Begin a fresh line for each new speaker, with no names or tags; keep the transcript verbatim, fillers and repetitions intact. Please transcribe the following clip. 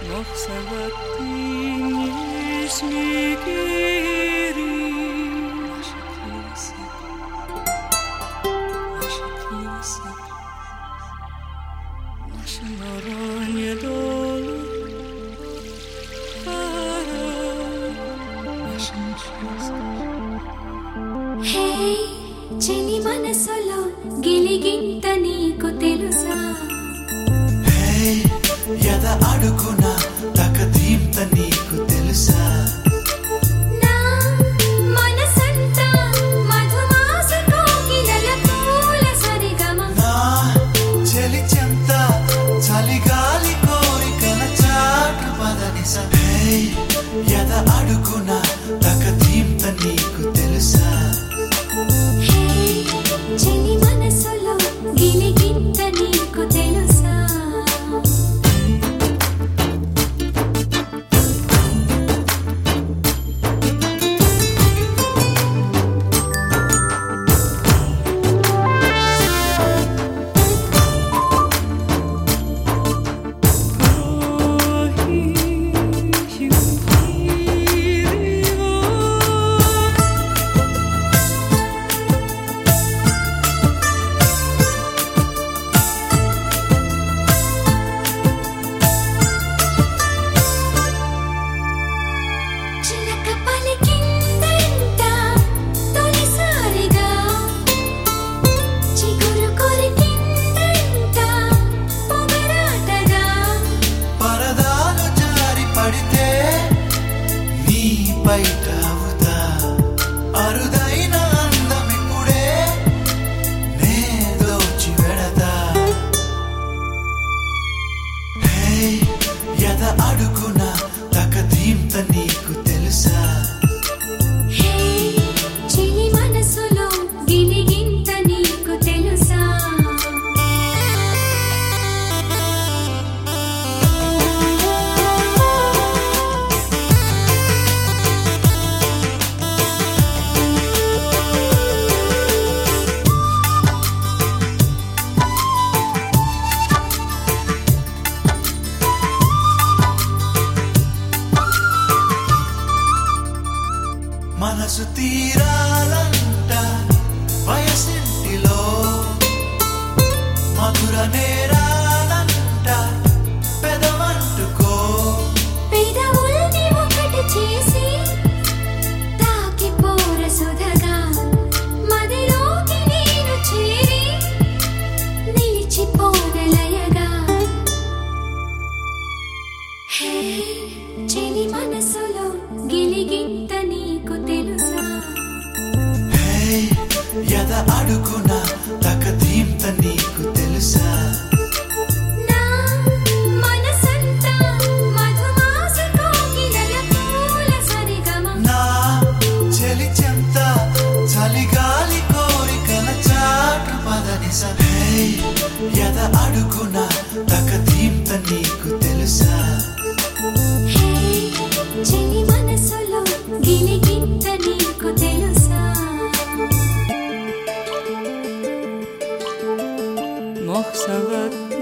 చెలి మనసులో గిలిగింత నీకు తెలుసా?
హే యద అడుగున తకదీంత నీకు తెలుసా?
నా మనసంతా మధుమాస కోకిలల పూల సరిగమ.
నా చెలి చెంత చలిగాలి కోరికల చాటు పదనిస. హే యద అడుగున తకదీంత నీకు తెలుసా?
చెలి మనసులో గిలిగింత నీకు తెలుసా?
బయట అవుతా అరుదైన అందమిప్పుడే నే దోచి వెడతా. హే యద అడుగున తకదీంత నీకు తెలుసా?
చెలి మనసులో గిలిగింత నీకు తెలుసా?
మనసు తీరాలంట వయసింటిలో మధుర నేరాలంట పెదవంటుకో.
పెదవుల్ని ఒకటి చేసి తాకి పోర సుధగా మదిలోకి నేను చేరి నిలిచిపోనలయగా. హే చెలి మనసులో గిలిగింత నీకు తెలుసా?
హే యద అడుగున తకదీంత నీకు తెలుసా?
నా మనసంతా మధుమాస కోకిలల పూల సరిగమ.
నా చెలి చెంత చలిగాలి కోరికల చాటు పదనిస. హే యద అడుగున తకదీంత నీకు తెలుసా?
చెలి మనసులో గిలిగింత నీకు తెలుసా?
מחשבתי